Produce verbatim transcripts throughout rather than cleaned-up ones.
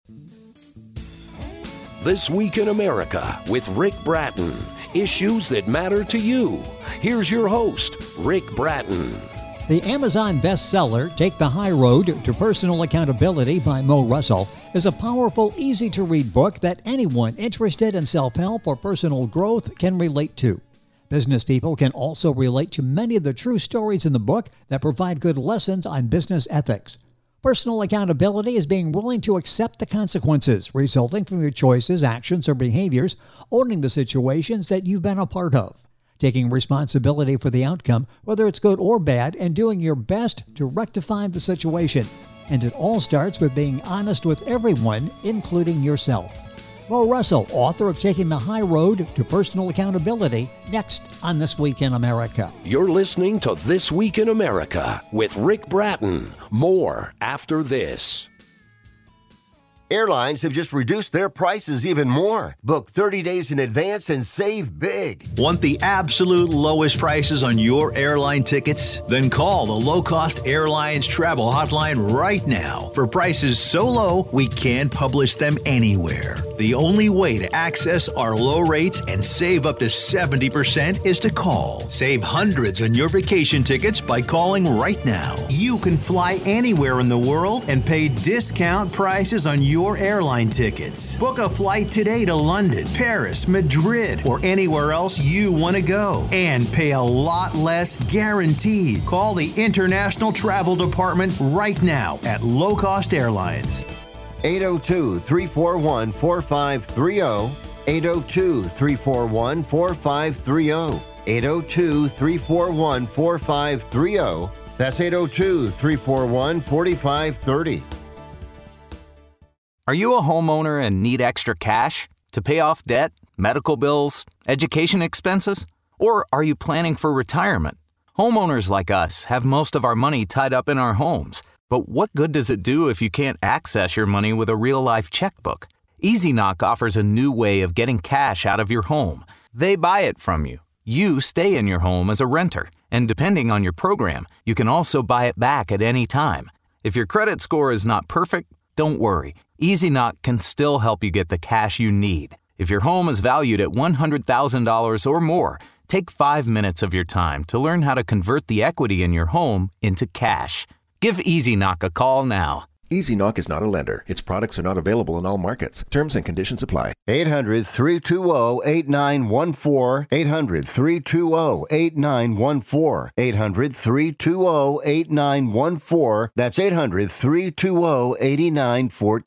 This Week in America with Rick Bratton. Issues that matter to you. Here's your host, Rick Bratton. The Amazon bestseller, Take the High Road to Personal Accountability by Mo Russell, is a powerful, easy-to-read book that anyone interested in self-help or personal growth can relate to. Business people can also relate to many of the true stories in the book that provide good lessons on business ethics. Personal accountability is being willing to accept the consequences resulting from your choices, actions, or behaviors, owning the situations that you've been a part of, taking responsibility for the outcome, whether it's good or bad, and doing your best to rectify the situation. And it all starts with being honest with everyone, including yourself. Mo Russell, author of Taking the High Road to Personal Accountability, next on This Week in America. You're listening to This Week in America with Rick Bratton. More after this. Airlines have just reduced their prices even more. Book thirty days in advance and save big. Want the absolute lowest prices on your airline tickets? Then call the Low Cost Airlines Travel Hotline right now for prices so low we can't publish them anywhere. The only way to access our low rates and save up to seventy percent is to call. Save hundreds on your vacation tickets by calling right now. You can fly anywhere in the world and pay discount prices on your airline tickets. Book a flight today to London, Paris, Madrid, or anywhere else you want to go and pay a lot less guaranteed. Call the International Travel Department right now at Low Cost Airlines. eight oh two, three four one, four five three oh. eight oh two, three four one, four five three oh. eight oh two, three four one, four five three oh. That's eight oh two, three four one, four five three oh. Are you a homeowner and need extra cash to pay off debt, medical bills, education expenses? Or are you planning for retirement? Homeowners like us have most of our money tied up in our homes. But what good does it do if you can't access your money with a real-life checkbook? EasyKnock offers a new way of getting cash out of your home. They buy it from you. You stay in your home as a renter. And depending on your program, you can also buy it back at any time. If your credit score is not perfect, don't worry. EasyKnock can still help you get the cash you need. If your home is valued at one hundred thousand dollars or more, take five minutes of your time to learn how to convert the equity in your home into cash. Give EasyKnock a call now. EasyKnock is not a lender. Its products are not available in all markets. Terms and conditions apply. eight hundred, three two zero, eight nine one four. eight hundred, three two zero, eight nine one four. eight hundred, three two zero, eight nine one four. That's eight hundred, three two zero, eight nine one four.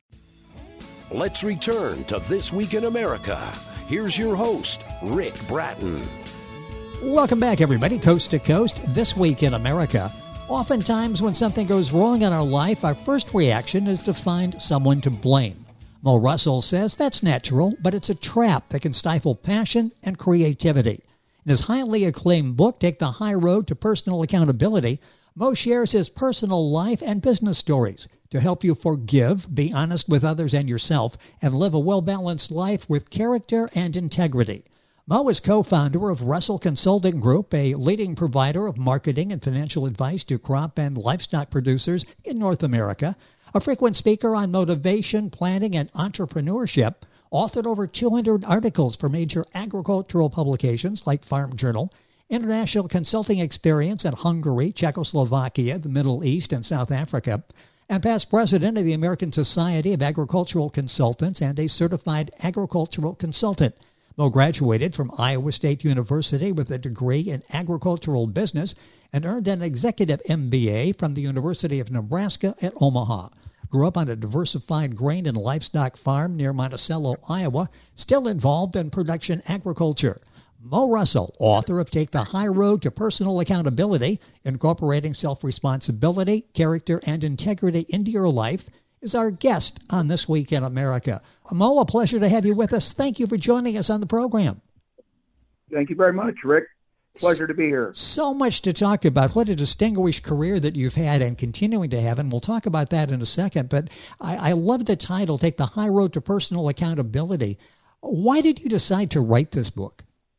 Let's return to This Week in America. Here's your host, Rick Bratton. Welcome back, everybody, coast to coast, This Week in America. Oftentimes, when something goes wrong in our life, our first reaction is to find someone to blame. Mo Russell says that's natural, but it's a trap that can stifle passion and creativity. In his highly acclaimed book, Take the High Road to Personal Accountability, Mo shares his personal life and business stories to help you forgive, be honest with others and yourself, and live a well-balanced life with character and integrity. Mo is co-founder of Russell Consulting Group, a leading provider of marketing and financial advice to crop and livestock producers in North America, a frequent speaker on motivation, planning, and entrepreneurship, authored over two hundred articles for major agricultural publications like Farm Journal, international consulting experience in Hungary, Czechoslovakia, the Middle East, and South Africa, and past president of the American Society of Agricultural Consultants and a certified agricultural consultant. Mo graduated from Iowa State University with a degree in agricultural business and earned an executive M B A from the University of Nebraska at Omaha. Grew up on a diversified grain and livestock farm near Monticello, Iowa, still involved in production agriculture. Mo Russell, author of Take the High Road to Personal Accountability, incorporating self-responsibility, character, and integrity into your life, is our guest on This Week in America. Mo, a pleasure to have you with us. Thank you for joining us on the program. Thank you very much, Rick. Pleasure to be here. So much to talk about. What a distinguished career that you've had and continuing to have, and we'll talk about that in a second. But I, I love the title, Take the High Road to Personal Accountability. Why did you decide to write this book?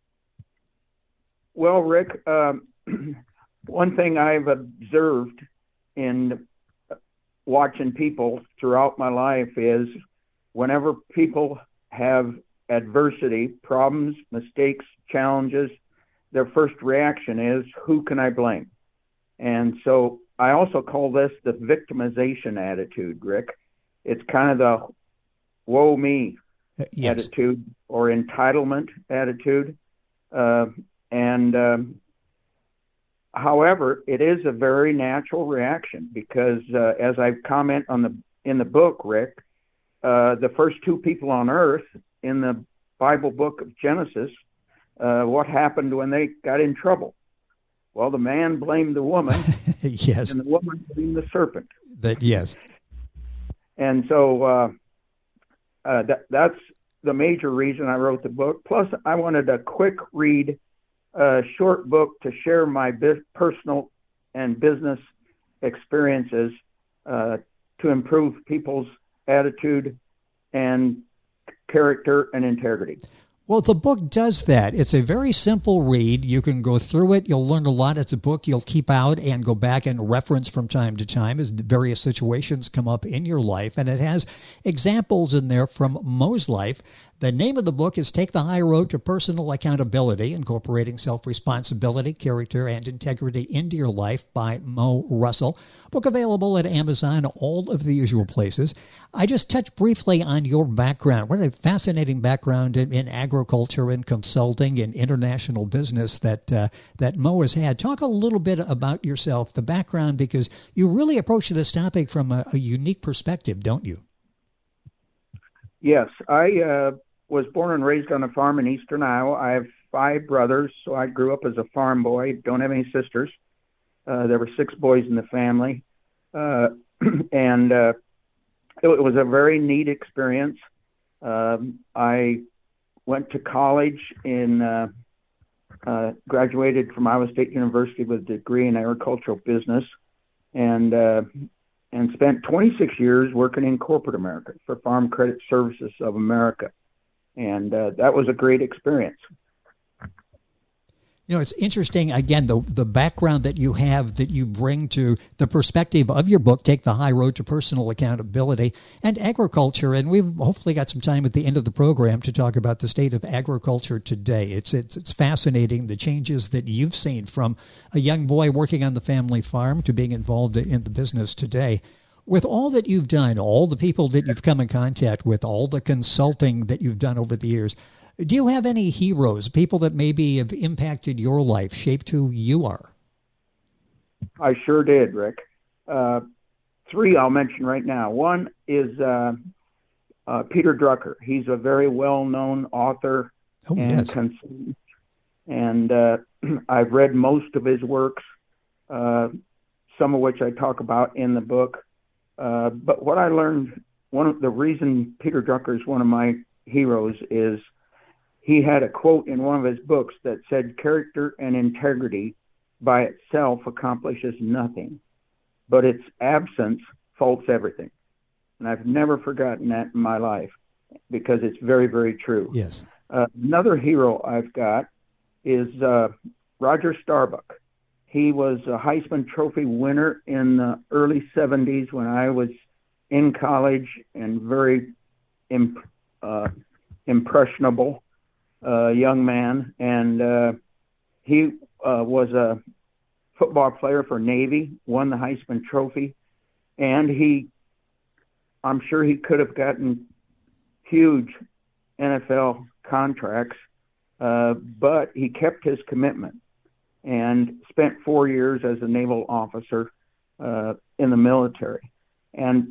Well, Rick, um, one thing I've observed in watching people throughout my life is whenever people have adversity, problems, mistakes, challenges, their first reaction is, who can I blame? And so I also call this the victimization attitude, Rick. It's kind of the woe me uh, yes. attitude or entitlement attitude. Uh, and um, however, it is a very natural reaction because uh, as I comment on the in the book, Rick, uh, the first two people on earth in the Bible book of Genesis, uh, what happened when they got in trouble? Well, the man blamed the woman, yes, and the woman blamed the serpent. That yes, and so uh, uh, that that's the major reason I wrote the book. Plus, I wanted a quick read, uh, short book to share my bi- personal and business experiences uh, to improve people's attitude and character and integrity. Well, the book does that. It's a very simple read. You can go through it. You'll learn a lot. It's a book you'll keep out and go back and reference from time to time as various situations come up in your life. And it has examples in there from Mo's life. The name of the book is Take the High Road to Personal Accountability, Incorporating Self-Responsibility, Character, and Integrity into Your Life by Mo Russell. Book available at Amazon, all of the usual places. I just touched briefly on your background. What a fascinating background in, in agriculture and consulting and international business that uh, that Mo has had. Talk a little bit about yourself, the background, because you really approach this topic from a, a unique perspective, don't you? Yes, I uh, was born and raised on a farm in eastern Iowa. I have five brothers, so I grew up as a farm boy. Don't have any sisters. Uh, there were six boys in the family. Uh, and uh, it, it was a very neat experience. Um, I went to college in, uh, uh, graduated from Iowa State University with a degree in agricultural business, and uh, and spent twenty-six years working in corporate America for Farm Credit Services of America. And uh, that was a great experience. You know, it's interesting, again, the the background that you have that you bring to the perspective of your book, Take the High Road to Personal Accountability, and agriculture. And we've hopefully got some time at the end of the program to talk about the state of agriculture today. It's it's it's fascinating, the changes that you've seen from a young boy working on the family farm to being involved in the business today. With all that you've done, all the people that you've come in contact with, all the consulting that you've done over the years, do you have any heroes, people that maybe have impacted your life, shaped who you are? I sure did, Rick. Uh, three I'll mention right now. One is uh, uh, Peter Drucker. He's a very well-known author oh, and yes. consultant. And uh, I've read most of his works, uh, some of which I talk about in the book. Uh, but what I learned, one of the reason Peter Drucker is one of my heroes is he had a quote in one of his books that said, character and integrity by itself accomplishes nothing, but its absence faults everything. And I've never forgotten that in my life because it's very, very true. Yes. Uh, another hero I've got is uh, Roger Starbuck. He was a Heisman Trophy winner in the early seventies when I was in college and very imp- uh, impressionable. Uh, young man, and uh, he uh, was a football player for Navy, won the Heisman Trophy, and he, I'm sure he could have gotten huge N F L contracts, uh, but he kept his commitment and spent four years as a naval officer uh, in the military. And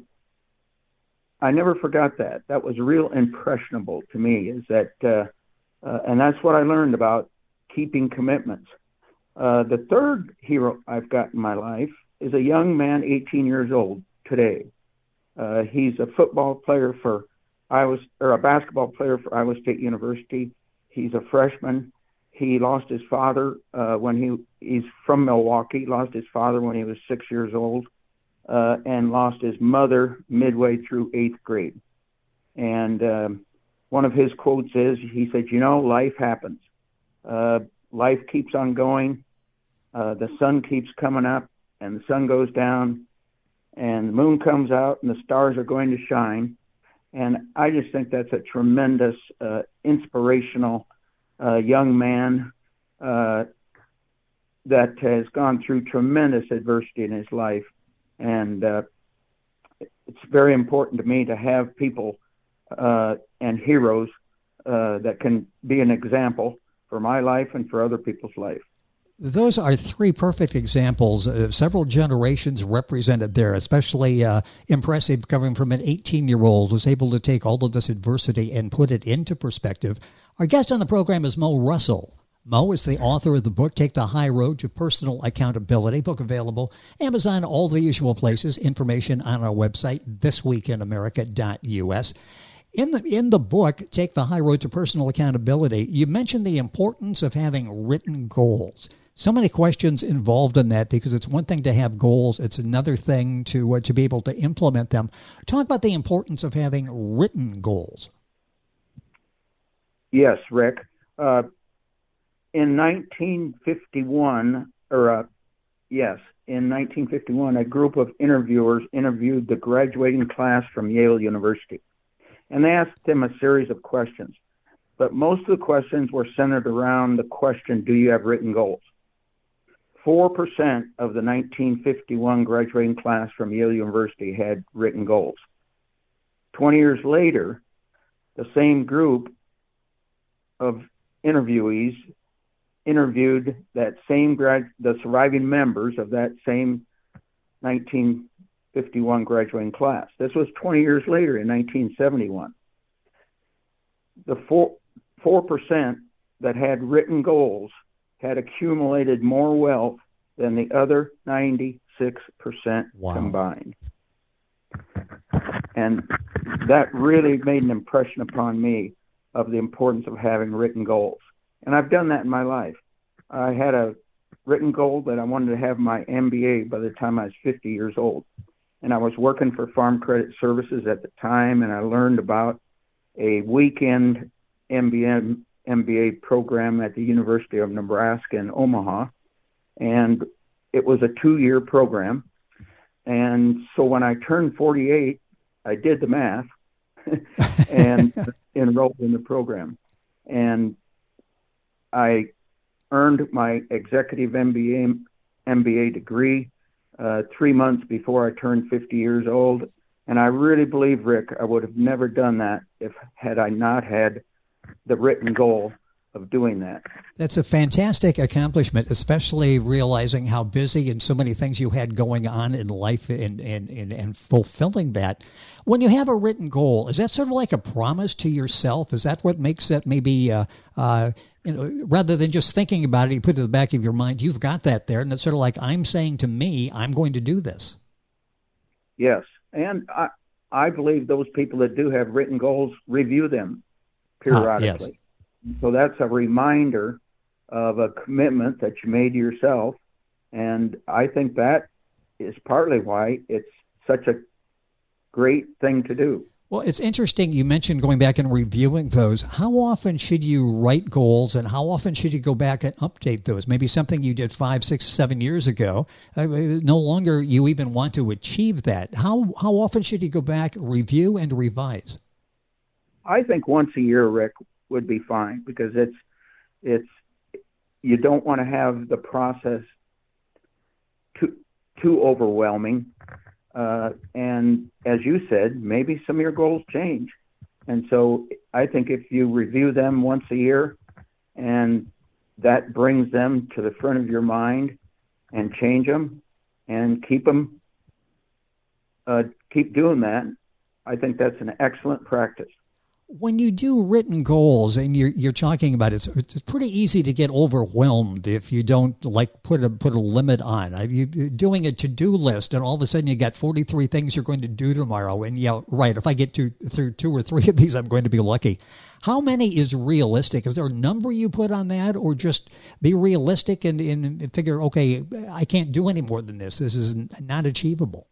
I never forgot that. That was real impressionable to me, is that uh, Uh, and that's what I learned about keeping commitments. Uh, the third hero I've got in my life is a young man, eighteen years old today. Uh, he's a football player for Iowa, or a basketball player for Iowa State University. He's a freshman. He lost his father uh, when he he's from Milwaukee. Lost his father when he was six years old, uh, and lost his mother midway through eighth grade. And um, one of his quotes is, he said, you know, life happens. Uh, life keeps on going. Uh, the sun keeps coming up and the sun goes down. and the moon comes out and the stars are going to shine. And I just think that's a tremendous, uh, inspirational uh, young man uh, that has gone through tremendous adversity in his life. And uh, it's very important to me to have people uh, and heroes uh, that can be an example for my life and for other people's life. Those are three perfect examples of several generations represented there, especially uh, impressive coming from an eighteen-year-old who's able to take all of this adversity and put it into perspective. Our guest on the program is Mo Russell. Mo is the author of the book, Take the High Road to Personal Accountability. Book available Amazon, all the usual places. Information on our website, this week in america dot u s. In the in the book, Take the High Road to Personal Accountability, you mentioned the importance of having written goals. So many questions involved in that, because it's one thing to have goals. It's another thing to uh, to be able to implement them. Talk about the importance of having written goals. Yes, Rick. Uh, in nineteen fifty-one, or uh, yes, in nineteen fifty-one, a group of interviewers interviewed the graduating class from Yale University. And they asked them a series of questions. But most of the questions were centered around the question, do you have written goals? four percent of the nineteen fifty-one graduating class from Yale University had written goals. twenty years later, the same group of interviewees interviewed that same grad, the surviving members of that same nineteen fifty-one graduating class. This was twenty years later in nineteen seventy-one. The four, 4% that had written goals had accumulated more wealth than the other ninety-six percent wow. combined. And that really made an impression upon me of the importance of having written goals. And I've done that in my life. I had a written goal that I wanted to have my M B A by the time I was fifty years old. And I was working for Farm Credit Services at the time, and I learned about a weekend M B A M B A program at the University of Nebraska in Omaha, and it was a two-year program. And so when I turned forty-eight, I did the math and enrolled in the program. And I earned my executive M B A M B A degree uh, three months before I turned fifty years old. And I really believe, Rick, I would have never done that if had I not had the written goal of doing that. That's a fantastic accomplishment, especially realizing how busy and so many things you had going on in life and, and, and, and fulfilling that. When you have a written goal, is that sort of like a promise to yourself? Is that what makes it maybe, uh, uh, you know, rather than just thinking about it, you put it in the back of your mind, you've got that there, and it's sort of like, I'm saying to me, I'm going to do this. Yes, and I, I believe those people that do have written goals review them periodically. Ah, yes. So that's a reminder of a commitment that you made to yourself. And I think that is partly why it's such a great thing to do. Well, it's interesting. You mentioned going back and reviewing those. How often should you write goals, and how often should you go back and update those? Maybe something you did five, six, seven years ago. Uh, no longer you even want to achieve that. How, how often should you go back, review, and revise? I think once a year, Rick, would be fine, because it's it's you don't want to have the process too too overwhelming. Uh, and as you said, maybe some of your goals change. And so I think if you review them once a year, and that brings them to the front of your mind, and change them and keep them, uh, keep doing that, I think that's an excellent practice. When you do written goals, and you're you're talking about it, it's, it's pretty easy to get overwhelmed if you don't like put a put a limit on. You're doing a to-do list, and all of a sudden you got forty-three things you're going to do tomorrow. And yeah, right, if I get to through two or three of these, I'm going to be lucky. How many is realistic? Is there a number you put on that, or just be realistic and, and figure, okay, I can't do any more than this. This is not achievable.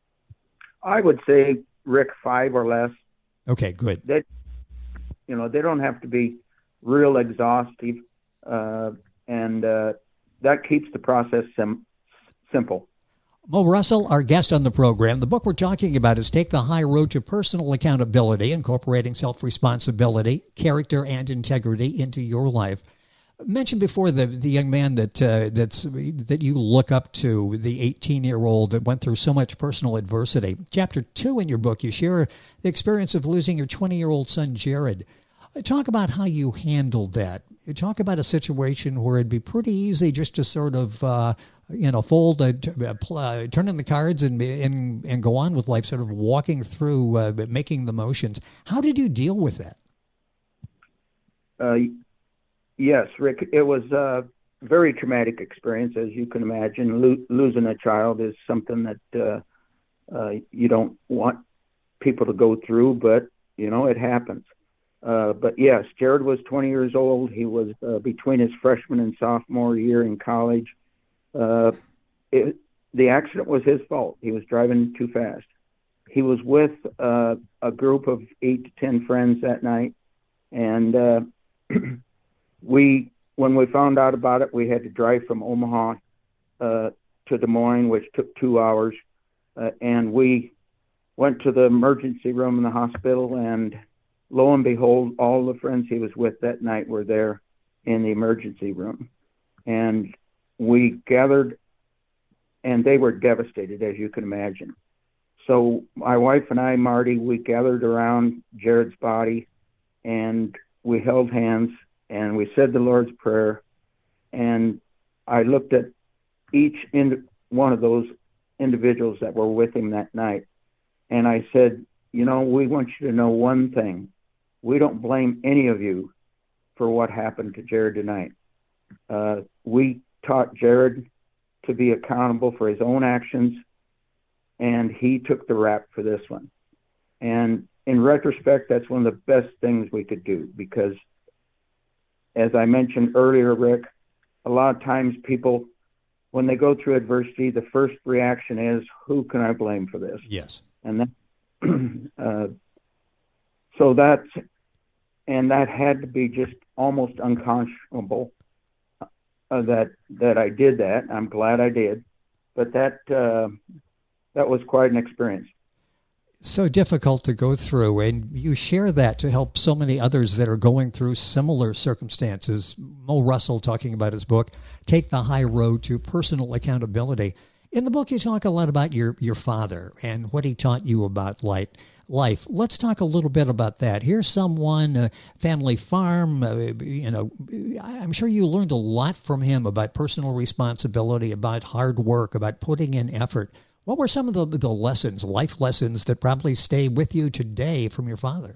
I would say, Rick, five or less. Okay, good. That, you know, they don't have to be real exhaustive, uh, and uh, that keeps the process sim- simple. Mo Russell, our guest on the program. The book we're talking about is Take the High Road to Personal Accountability, incorporating self-responsibility, character, and integrity into your life. I mentioned before the the young man that uh, that's that you look up to, the eighteen-year-old that went through so much personal adversity. Chapter two in your book, you share the experience of losing your twenty-year-old son, Jared. Talk about how you handled that. You talk about a situation where it'd be pretty easy just to sort of, uh, you know, fold, uh, t- uh, turn in the cards and, and and go on with life, sort of walking through, uh, making the motions. How did you deal with that? Uh, yes, Rick, it was a very traumatic experience, as you can imagine. Lo- losing a child is something that uh, uh, you don't want people to go through, but, you know, it happens. Uh, but yes, Jared was twenty years old. He was uh, between his freshman and sophomore year in college. Uh, it, the accident was his fault. He was driving too fast. He was with uh, a group of eight to ten friends that night. And uh, we, when we found out about it, we had to drive from Omaha uh, to Des Moines, which took two hours. Uh, and we went to the emergency room in the hospital, and lo and behold, all the friends he was with that night were there in the emergency room. And we gathered, and they were devastated, as you can imagine. So my wife and I, Marty, we gathered around Jared's body, and we held hands, and we said the Lord's Prayer. And I looked at each in, one of those individuals that were with him that night, and I said, you know, we want you to know one thing. We don't blame any of you for what happened to Jared tonight. Uh, we taught Jared to be accountable for his own actions, and he took the rap for this one. And in retrospect, that's one of the best things we could do, because as I mentioned earlier, Rick, a lot of times people, when they go through adversity, the first reaction is, who can I blame for this? Yes. And then, uh, so that's, and that had to be just almost unconscionable uh, that that I did that. I'm glad I did, but that uh, that was quite an experience. So difficult to go through, and you share that to help so many others that are going through similar circumstances. Mo Russell, talking about his book, Take the High Road to Personal Accountability. In the book, you talk a lot about your, your father and what he taught you about life. Life. Let's talk a little bit about that. Here's someone, a family farm, uh, you know, I'm sure you learned a lot from him about personal responsibility, about hard work, about putting in effort. What were some of the, the lessons, life lessons, that probably stay with you today from your father?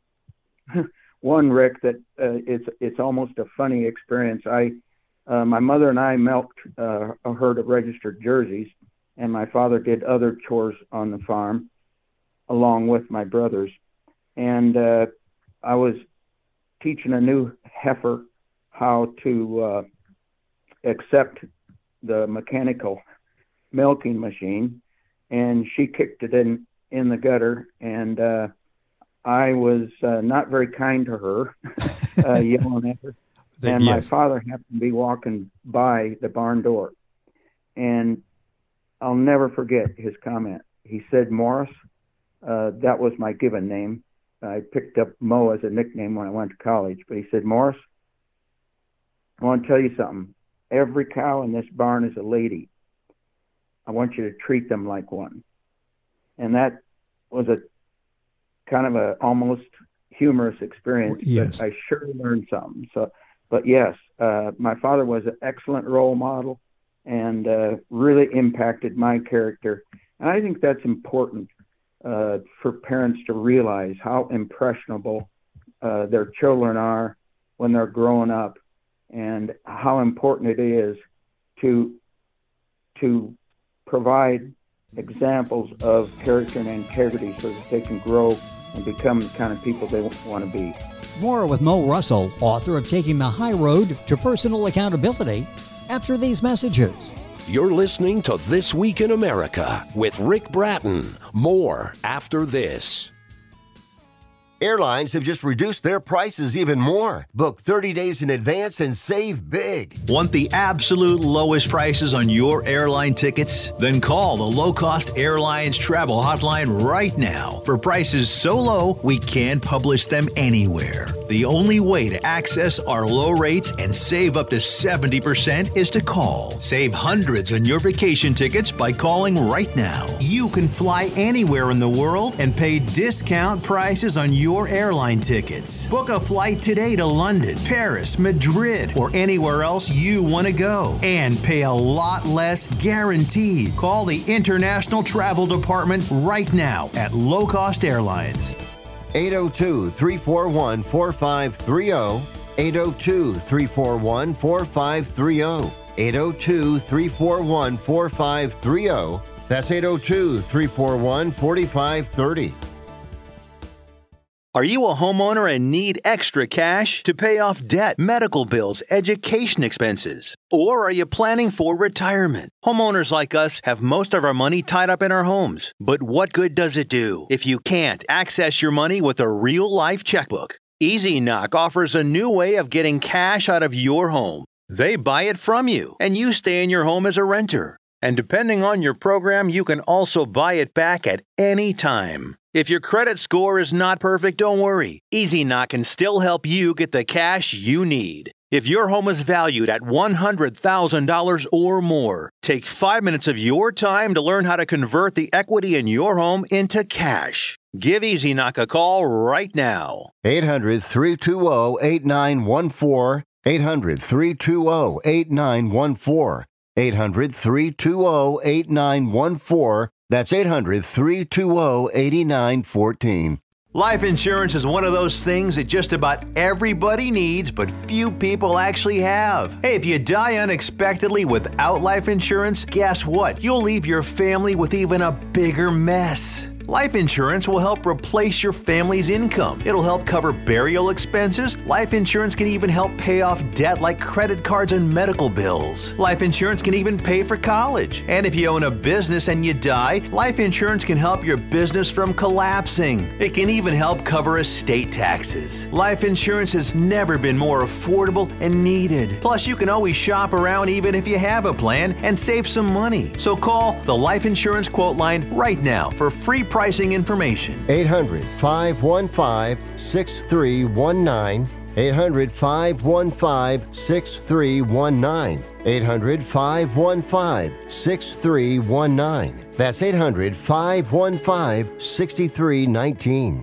One, Rick, that uh, it's it's almost a funny experience. I, uh, my mother and I milked uh, a herd of registered jerseys, and my father did other chores on the farm, along with my brothers. And uh, I was teaching a new heifer how to uh, accept the mechanical milking machine, and she kicked it in, in the gutter, and uh, I was uh, not very kind to her, uh, yelling at her. Then, and yes. My father happened to be walking by the barn door, and I'll never forget his comment. He said, Morris, Uh, that was my given name. I picked up Mo as a nickname when I went to college. But he said, Morris, I want to tell you something. Every cow in this barn is a lady. I want you to treat them like one. And that was a kind of a almost humorous experience. Yes. But I sure learned something. So, but yes, uh, my father was an excellent role model and uh, really impacted my character. And I think that's important. Uh, for parents to realize how impressionable uh, their children are when they're growing up, and how important it is to to provide examples of character and integrity so that they can grow and become the kind of people they want to be. More with Mo Russell, author of Taking the High Road to Personal Accountability, after these messages. You're listening to This Week in America with Rick Bratton. More after this. Airlines have just reduced their prices even more. Book thirty days in advance and save big. Want the absolute lowest prices on your airline tickets? Then call the Low Cost Airlines Travel Hotline right now for prices so low we can't publish them anywhere. The only way to access our low rates and save up to seventy percent is to call. Save hundreds on your vacation tickets by calling right now. You can fly anywhere in the world and pay discount prices on your Your airline tickets. Book a flight today to London, Paris, Madrid, or anywhere else you want to go and pay a lot less guaranteed. Call the International Travel Department right now at Low Cost Airlines. eight oh two, three four one, four five three oh, eight oh two, three four one, four five three oh, eight oh two, three four one, four five three oh. That's eight oh two, three four one, four five three oh. Are you a homeowner and need extra cash to pay off debt, medical bills, education expenses? Or are you planning for retirement? Homeowners like us have most of our money tied up in our homes. But what good does it do if you can't access your money with a real-life checkbook? Easy Knock offers a new way of getting cash out of your home. They buy it from you, and you stay in your home as a renter. And depending on your program, you can also buy it back at any time. If your credit score is not perfect, don't worry. Easy Knock can still help you get the cash you need. If your home is valued at one hundred thousand dollars or more, take five minutes of your time to learn how to convert the equity in your home into cash. Give Easy Knock a call right now. eight hundred, three two zero, eight nine one four. eight hundred, three two zero, eight nine one four. eight hundred, three two zero, eight nine one four. That's eight hundred, three two zero, eight nine one four. Life insurance is one of those things that just about everybody needs, but few people actually have. Hey, if you die unexpectedly without life insurance, guess what? You'll leave your family with even a bigger mess. Life insurance will help replace your family's income. It'll help cover burial expenses. Life insurance can even help pay off debt like credit cards and medical bills. Life insurance can even pay for college. And if you own a business and you die, life insurance can help your business from collapsing. It can even help cover estate taxes. Life insurance has never been more affordable and needed. Plus, you can always shop around even if you have a plan and save some money. So call the Life Insurance Quote Line right now for free pricing information. eight hundred, five one five, six three one nine. eight hundred, five one five, six three one nine. eight hundred, five one five, six three one nine. That's eight hundred, five one five, six three one nine.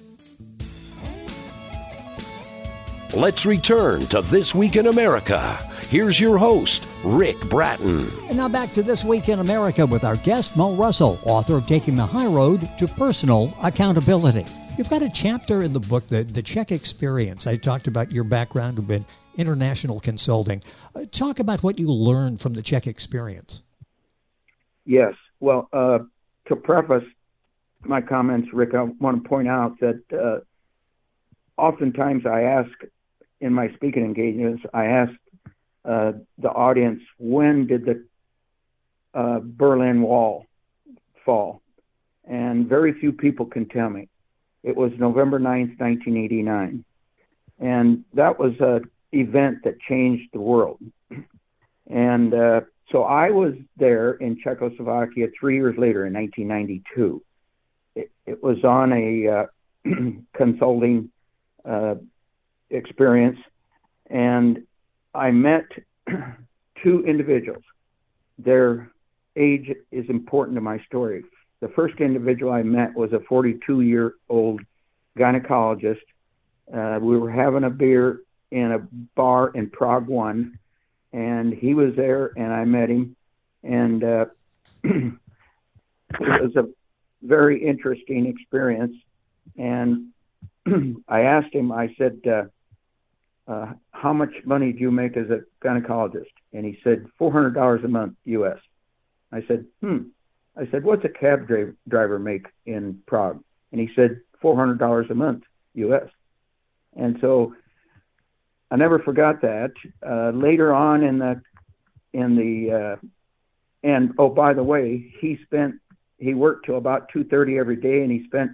Let's return to This Week in America. Here's your host, Rick Bratton. And now back to This Week in America with our guest, Mo Russell, author of Taking the High Road to Personal Accountability. You've got a chapter in the book, The, the Czech Experience. I talked about your background in international consulting. Uh, talk about what you learned from the Czech experience. Yes. Well, uh, to preface my comments, Rick, I want to point out that uh, oftentimes I ask in my speaking engagements, I ask uh, the audience, when did the uh, Berlin Wall fall? And very few people can tell me. It was November ninth, nineteen eighty-nine. And that was an event that changed the world. And uh, so I was there in Czechoslovakia three years later in nineteen ninety-two. It, it was on a uh, consulting uh, experience, and I met two individuals. Their age is important to my story. The first individual I met was a forty-two-year-old gynecologist. Uh, we were having a beer in a bar in Prague One, and he was there, and I met him. And uh, it was a very interesting experience. And I asked him, I said, uh, uh, how much money do you make as a gynecologist? And he said, four hundred dollars a month, U S. I said, hmm. I said, what's a cab dri- driver make in Prague? And he said, four hundred dollars a month, U S. And so I never forgot that. Uh, later on in the, in the, uh, and oh, by the way, he spent, he worked till about two thirty every day, and he spent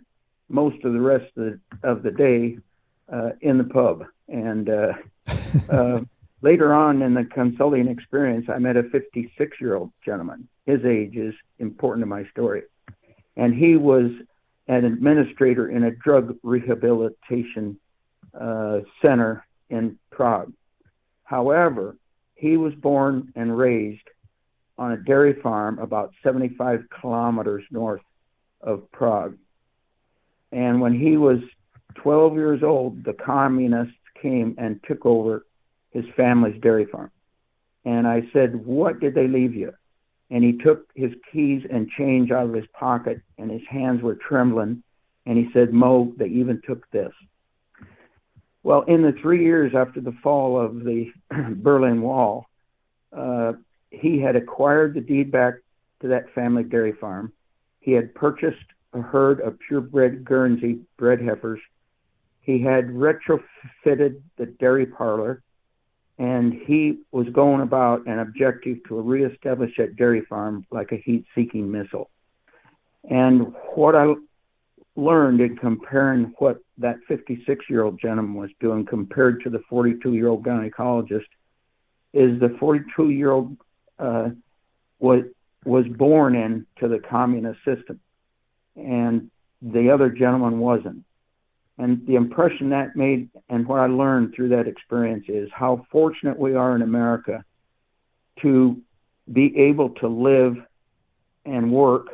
most of the rest of the, of the day uh, in the pub. And uh, uh, later on in the consulting experience, I met a fifty-six-year-old gentleman. His age is important to my story. And he was an administrator in a drug rehabilitation uh, center in Prague. However, he was born and raised on a dairy farm about seventy-five kilometers north of Prague. And when he was twelve years old, the communists came and took over his family's dairy farm. And I said, "What did they leave you?" And he took his keys and change out of his pocket, and his hands were trembling. And he said, "Mo, they even took this." Well, in the three years after the fall of the Berlin Wall, uh, he had acquired the deed back to that family dairy farm. He had purchased a herd of purebred Guernsey bred heifers. He had retrofitted the dairy parlor, and he was going about an objective to reestablish that dairy farm like a heat-seeking missile. And what I learned in comparing what that fifty-six-year-old gentleman was doing compared to the forty-two-year-old gynecologist is the forty-two-year-old uh, was was born into the communist system, and the other gentleman wasn't. And the impression that made, and what I learned through that experience, is how fortunate we are in America to be able to live and work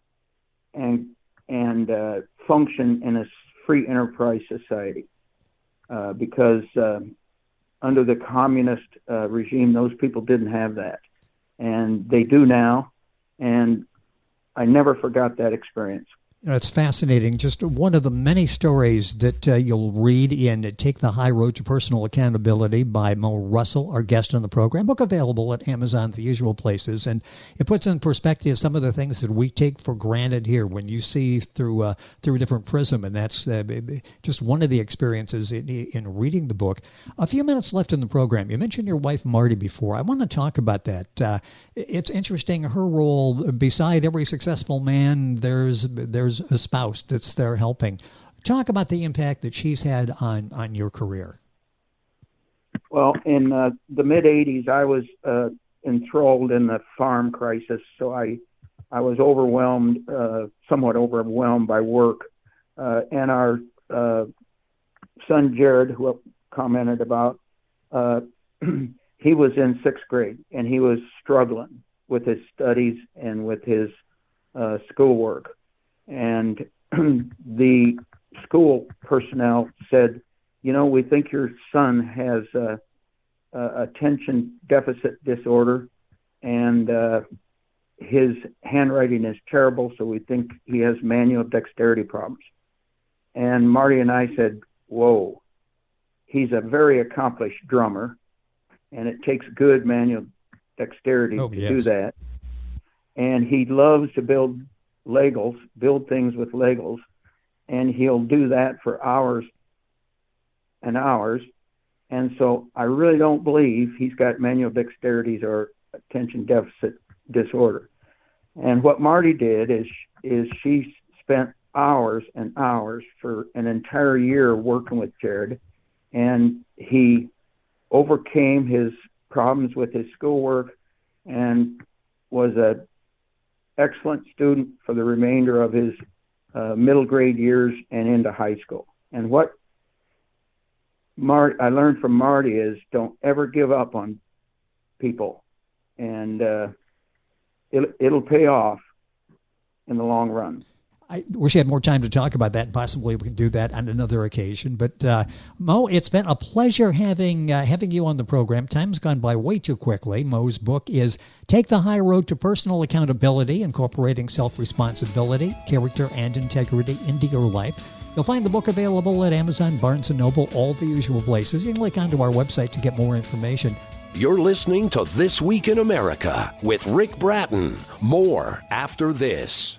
and and uh, function in a free enterprise society. Uh, because uh, under the communist uh, regime, those people didn't have that. And they do now. And I never forgot that experience. You know, it's fascinating. Just one of the many stories that uh, you'll read in Take the High Road to Personal Accountability by Mo Russell, our guest on the program. Book available at Amazon, the usual places. And it puts in perspective some of the things that we take for granted here when you see through uh, through a different prism. And that's uh, just one of the experiences in, in reading the book. A few minutes left in the program. You mentioned your wife, Marty, before. I want to talk about that. Uh, it's interesting, her role. Beside every successful man, there's there's a spouse that's there helping. Talk about the impact that she's had on, on your career. Well, in uh, the mid-eighties, I was uh, enthralled in the farm crisis, so I I was overwhelmed, uh, somewhat overwhelmed by work. Uh, and our uh, son, Jared, who I commented about, uh, he was in sixth grade, and he was struggling with his studies and with his uh, schoolwork. And the school personnel said, you know, we think your son has uh, uh, attention deficit disorder, and uh, his handwriting is terrible, so we think he has manual dexterity problems. And Marty and I said, whoa, he's a very accomplished drummer, and it takes good manual dexterity oh, to yes. do that. And he loves to build Legos, build things with Legos, and he'll do that for hours and hours. And so I really don't believe he's got manual dexterity or attention deficit disorder. And what Marty did is is she spent hours and hours for an entire year working with Jared, and he overcame his problems with his schoolwork and was a excellent student for the remainder of his uh, middle grade years and into high school. And what Mar- I learned from Marty is don't ever give up on people, and uh, it, it'll pay off in the long run. I wish I had more time to talk about that, and possibly we can do that on another occasion. But uh, Mo, it's been a pleasure having uh, having you on the program. Time's gone by way too quickly. Mo's book is Take the High Road to Personal Accountability, Incorporating Self-Responsibility, Character, and Integrity into Your Life. You'll find the book available at Amazon, Barnes and Noble, all the usual places. You can click onto our website to get more information. You're listening to This Week in America with Rick Bratton. More after this.